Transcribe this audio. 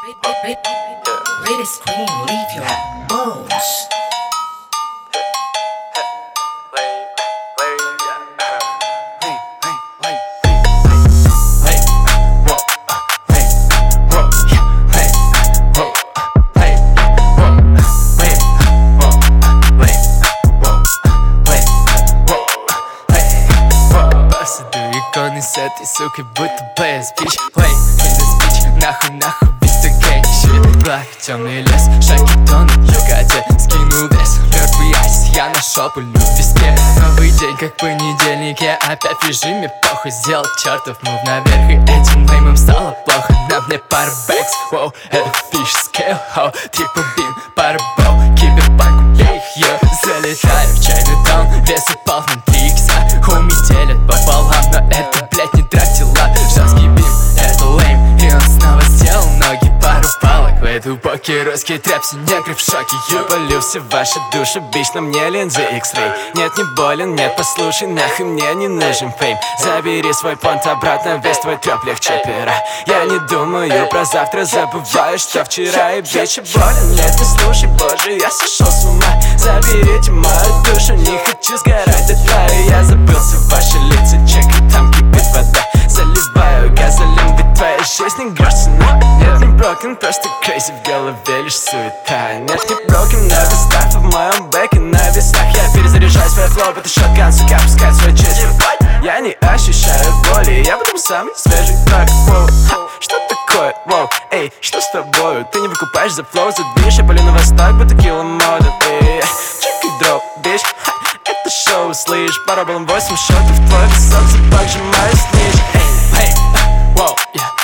Let it scream, leave your bones. Иконы с этой сукой, будто без бич. Лей, in this bitch, нахуй, без такей shit. Благ, темный лес, шаги тонут в юготе. Скинул вес, мертвый айс, я нашел пулю в песке. Новый день, как понедельник, я опять в режиме похуй. Сделал чертов мув наверх, и этим леймом стало плохо. На мне пара бэкс, воу, это фиш скейл, хоу. Трипл бин, пара боу, киберпанк, убей их, йо. Залетаю в чайный таун, вес упал на 3 икса. Хоуми делят пополам, но это, блять, не драктила. Жесткий бим, это лейм, и он снова сделал ноги, пару палок. В эту поке русский трэп, все негры в шоке. Я полился в ваши души, бич, на мне линзы X-Ray. Нет, не болен, нет, послушай, нахуй мне не нужен фейм. Забери свой понт обратно, весь твой трэп легче пера. Я не думаю про завтра, забываю, что вчера. И бичи болен, нет, не слушай, боже, я сошел с ума. Заберите мою душу, не хочу сгорать дотла. И я забылся в ваши лица, чекай, там кипит вода. Заливаю газолин, ведь твоя жизнь не грош цена. Нет, не broken, просто crazy, в голове лишь суета. Нет, не broken, но без стафа в моем бэке на весах. Я перезаряжаю свой флоу, это шотган, сука, пускай свой честь. Я не ощущаю боли, я потом самый свежий трак. Воу, что такое, воу, эй, что с тобою? Ты не выкупаешь за флоу, за движ. Я полю на восток, будто киломоден, эй. Чекай дроп, бич, это шоу, слышь. Пора балом 8 шотов, твой висок, собак, сжимаю снич. Эй, эй, воу, yeah.